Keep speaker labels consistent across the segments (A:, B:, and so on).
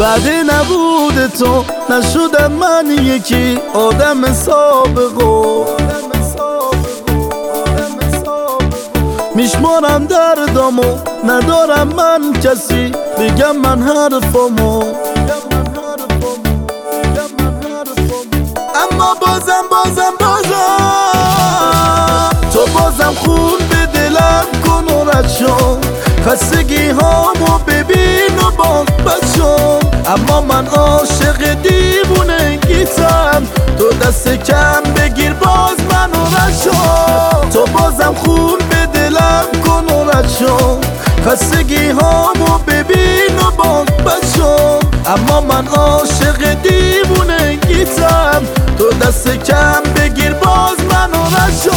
A: بعد نبود تو نشدم من یکی آدم سابقو. میشمارم دردامو ندارم من کسی بگم من حرفامو. اما بازم تو بازم خون به دلم کن و رد شو. خستگی هامو ببین و باز بد شو. اما من عاشق دیوونه گیتم، تو دست کم بگیر باز منو رد شو. تو بازم خون به دلم کن و رد شو. خستگی هامو ببین و باز بد شو. اما من عاشق دیوونه گیتم، تو دست کم بگیر باز منو رد شو.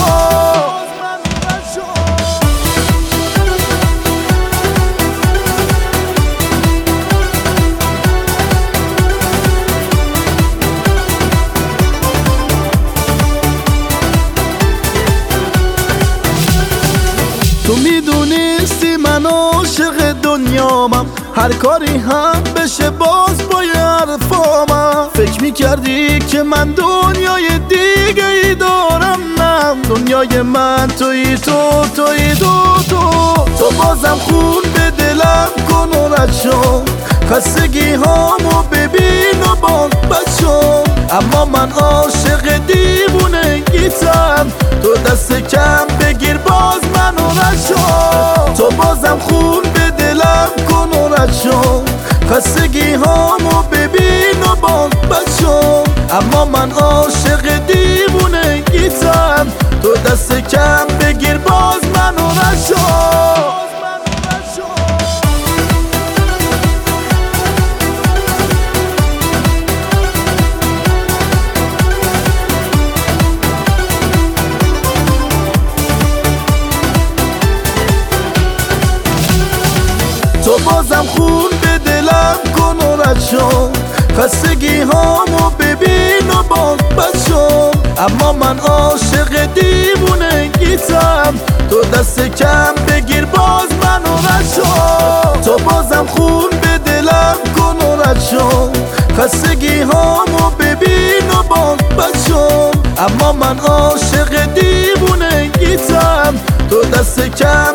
A: تو میدونستی من عاشق دنیامم، هر کاری هم بشه باز با حرفامم. فکر میکردی که من دنیای دیگه ای دارم، نه دنیای من توی تو. تو بازم خون به دلم کن و رد شو. خستگی هامو ببین و باز بد شو. اما من عاشق دیوونه گیتم، تو دست کم بگیر باز منو رد شو. تو بازم خون به دلم کن و رد شو. خستگی هامو ببین و باز بد شو. اما من عاشق دیوونه گیتم، تو دست کم بگیر باز منو رد شو. تو بازم خون به دلم کن و رد شو. خستگی هامو ببین و باز بد شو. اما من عاشق دیوونه گیتم، تو دست کم بگیر باز منو رد شو. تو بازم خون به دلم کن و رد شو. خستگی هامو ببین و باز بد شو. اما من عاشق دیوونه گیتم، تو دست کم